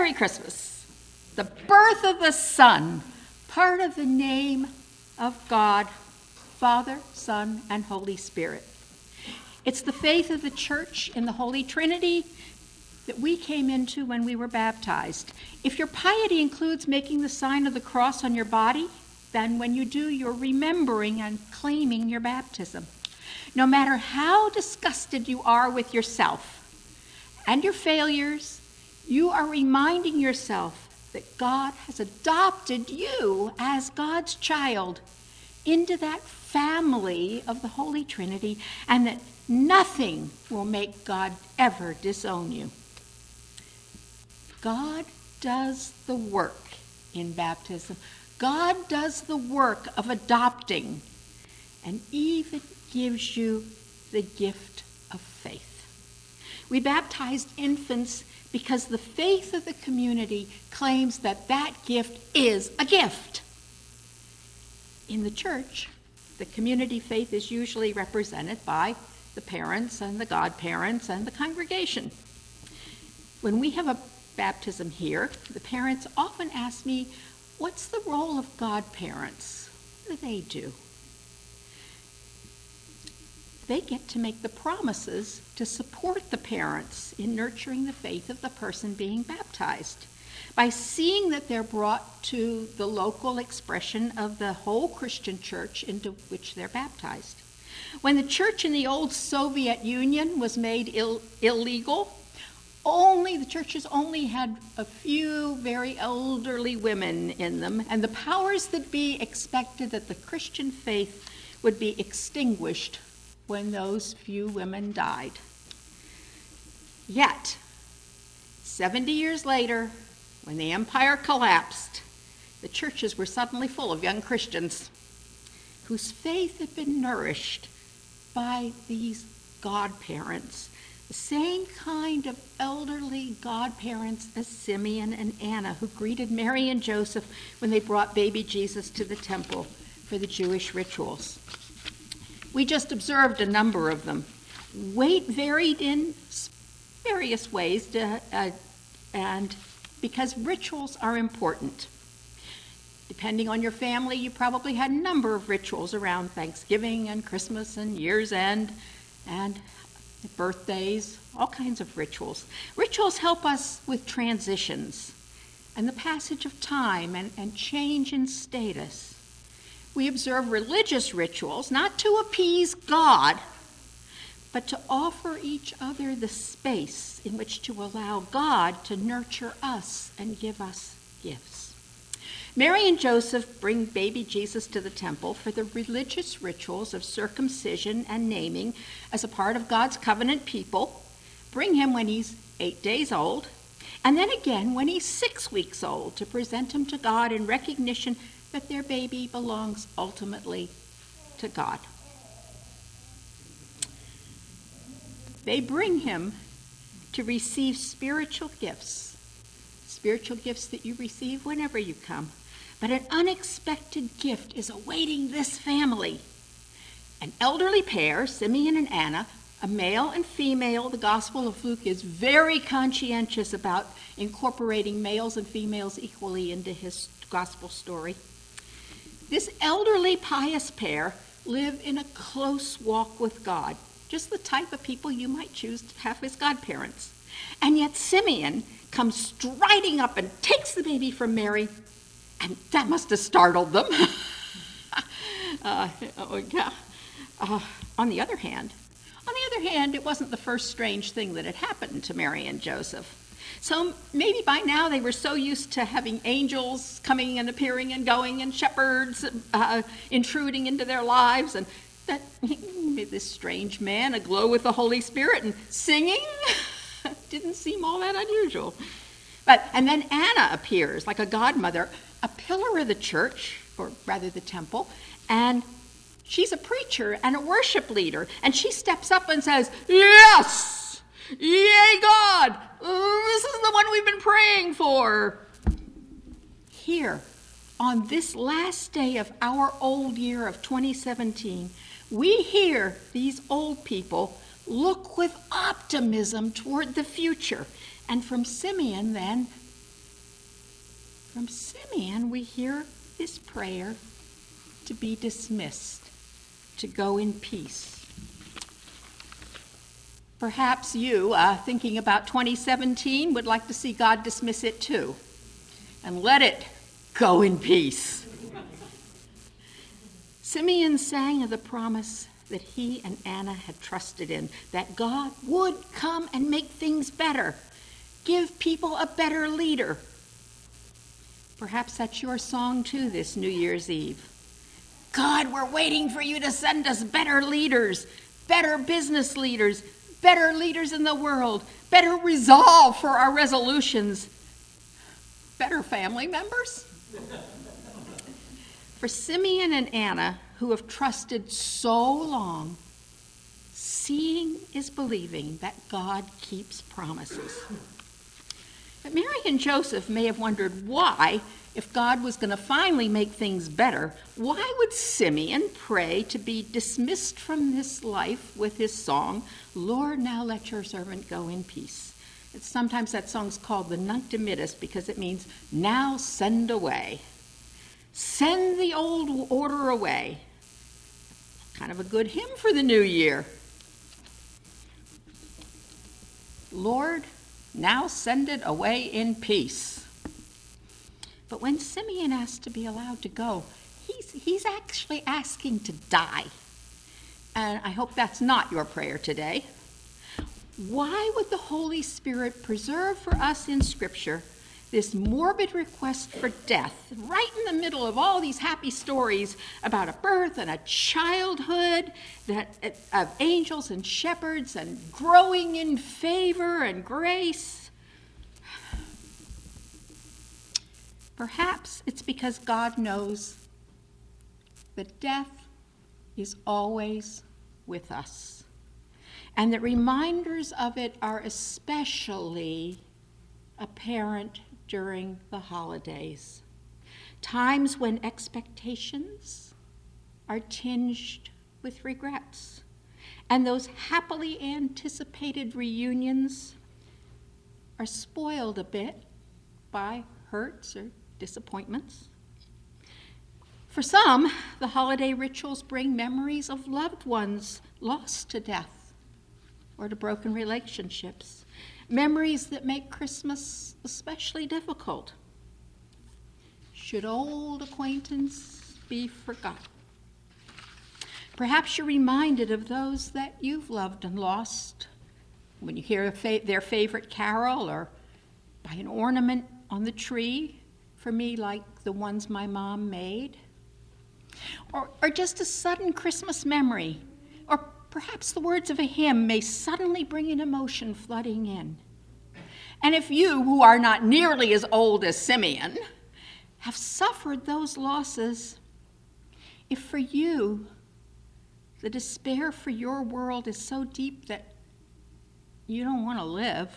Merry Christmas. The birth of the Son, part of the name of God, Father, Son, and Holy Spirit. It's the faith of the Church in the Holy Trinity that we came into when we were baptized. If your piety includes making the sign of the cross on your body, then when you do, you're remembering and claiming your baptism. No matter how disgusted you are with yourself and your failures, you are reminding yourself that God has adopted you as God's child into that family of the Holy Trinity, and that nothing will make God ever disown you. God does the work in baptism. God does the work of adopting and even gives you the gift of faith. We baptized infants because the faith of the community claims that that gift is a gift. In the church, the community faith is usually represented by the parents and the godparents and the congregation. When we have a baptism here, the parents often ask me, what's the role of godparents? What do they do? They get to make the promises to support the parents in nurturing the faith of the person being baptized by seeing that they're brought to the local expression of the whole Christian church into which they're baptized. When the church in the old Soviet Union was made illegal, the churches only had a few very elderly women in them, and the powers that be expected that the Christian faith would be extinguished when those few women died. Yet, 70 years later, when the empire collapsed, the churches were suddenly full of young Christians whose faith had been nourished by these godparents, the same kind of elderly godparents as Simeon and Anna, who greeted Mary and Joseph when they brought baby Jesus to the temple for the Jewish rituals. We just observed a number of them. Weight varied in various ways, and because rituals are important. Depending on your family, you probably had a number of rituals around Thanksgiving and Christmas and Year's End and birthdays, all kinds of rituals. Rituals help us with transitions and the passage of time and change in status. We observe religious rituals not to appease God, but to offer each other the space in which to allow God to nurture us and give us gifts. Mary and Joseph bring baby Jesus to the temple for the religious rituals of circumcision and naming as a part of God's covenant people. Bring him when he's 8 days old, and then again when he's 6 weeks old to present him to God in recognition that their baby belongs ultimately to God. They bring him to receive spiritual gifts that you receive whenever you come. But an unexpected gift is awaiting this family. An elderly pair, Simeon and Anna, a male and female. The Gospel of Luke is very conscientious about incorporating males and females equally into his gospel story. This elderly pious pair live in a close walk with God, just the type of people you might choose to have as godparents. And yet Simeon comes striding up and takes the baby from Mary, and that must have startled them. On the other hand, it wasn't the first strange thing that had happened to Mary and Joseph. So maybe by now they were so used to having angels coming and appearing and going and shepherds intruding into their lives, and that this strange man aglow with the Holy Spirit and singing didn't seem all that unusual. And then Anna appears like a godmother, a pillar of the church, or rather the temple, and she's a preacher and a worship leader, and she steps up and says, "Yes! Yay, God! This is the one we've been praying for." Here, on this last day of our old year of 2017, we hear these old people look with optimism toward the future. And from Simeon, then, From Simeon, we hear his prayer to be dismissed, to go in peace. Perhaps you, thinking about 2017, would like to see God dismiss it too, and let it go in peace. Simeon sang of the promise that he and Anna had trusted in, that God would come and make things better, give people a better leader. Perhaps that's your song too this New Year's Eve. God, we're waiting for you to send us better leaders, better business leaders, better leaders in the world, better resolve for our resolutions, better family members. For Simeon and Anna, who have trusted so long, seeing is believing that God keeps promises. But Mary and Joseph may have wondered why, if God was going to finally make things better, why would Simeon pray to be dismissed from this life with his song, Lord, now let your servant go in peace? Sometimes that song's called the Nunc Dimittis because it means, now send away. Send the old order away. Kind of a good hymn for the new year. Lord, now send it away in peace. But when Simeon asked to be allowed to go, he's actually asking to die. And I hope that's not your prayer today. Why would the Holy Spirit preserve for us in Scripture this morbid request for death, right in the middle of all these happy stories about a birth and a childhood of angels and shepherds and growing in favor and grace? Perhaps it's because God knows that death is always with us, and that reminders of it are especially apparent during the holidays, times when expectations are tinged with regrets, and those happily anticipated reunions are spoiled a bit by hurts or disappointments. For some, the holiday rituals bring memories of loved ones lost to death or to broken relationships, memories that make Christmas especially difficult. Should old acquaintance be forgotten? Perhaps you're reminded of those that you've loved and lost when you hear their favorite carol, or by an ornament on the tree, for me, like the ones my mom made, or just a sudden Christmas memory, or perhaps the words of a hymn may suddenly bring an emotion flooding in. And if you, who are not nearly as old as Simeon, have suffered those losses, if for you the despair for your world is so deep that you don't want to live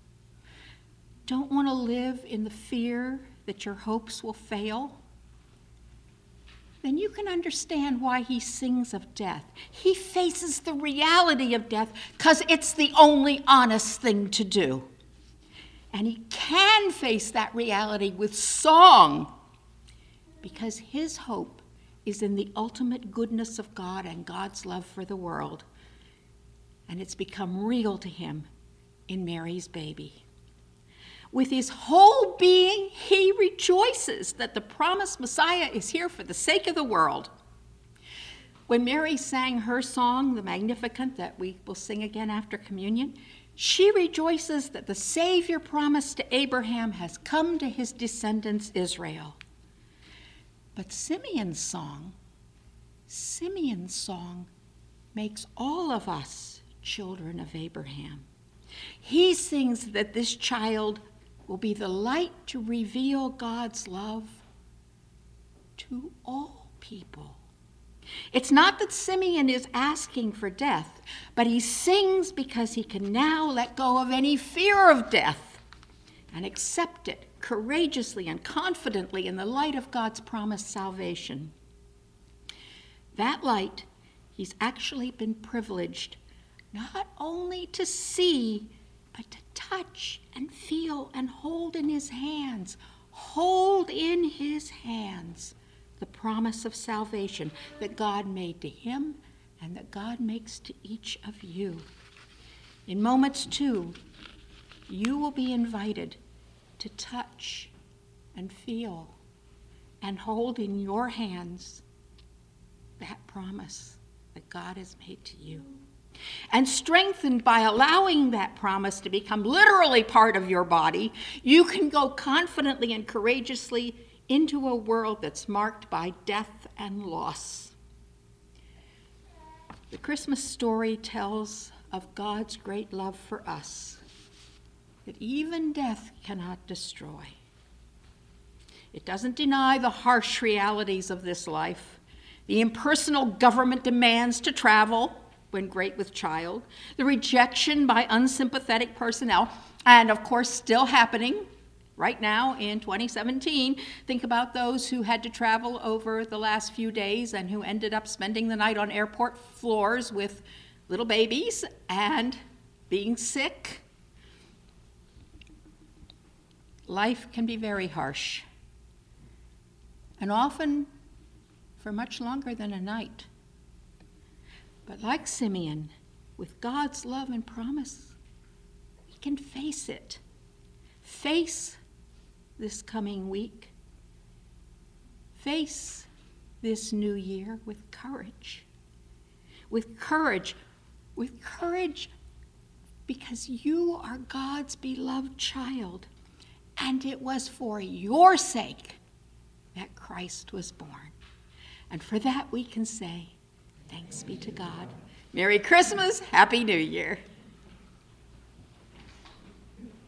in the fear that your hopes will fail, then you can understand why he sings of death. He faces the reality of death because it's the only honest thing to do. And he can face that reality with song because his hope is in the ultimate goodness of God and God's love for the world. And it's become real to him in Mary's baby. With his whole being, he rejoices that the promised Messiah is here for the sake of the world. When Mary sang her song, the Magnificat, that we will sing again after communion, she rejoices that the Savior promised to Abraham has come to his descendants Israel. But Simeon's song makes all of us children of Abraham. He sings that this child will be the light to reveal God's love to all people. It's not that Simeon is asking for death, but he sings because he can now let go of any fear of death and accept it courageously and confidently in the light of God's promised salvation. That light, he's actually been privileged not only to see, but to touch and feel and hold in his hands, hold in his hands the promise of salvation that God made to him and that God makes to each of you. In moments, too, you will be invited to touch and feel and hold in your hands that promise that God has made to you. And strengthened by allowing that promise to become literally part of your body, you can go confidently and courageously into a world that's marked by death and loss. The Christmas story tells of God's great love for us, that even death cannot destroy. It doesn't deny the harsh realities of this life, the impersonal government demands to travel when great with child, the rejection by unsympathetic personnel, and of course still happening right now in 2017. Think about those who had to travel over the last few days and who ended up spending the night on airport floors with little babies and being sick. Life can be very harsh, and often for much longer than a night. But like Simeon, with God's love and promise, we can face it. Face this coming week. Face this new year with courage. With courage because you are God's beloved child, and it was for your sake that Christ was born. And for that we can say, thanks be to God. Merry Christmas, Happy New Year.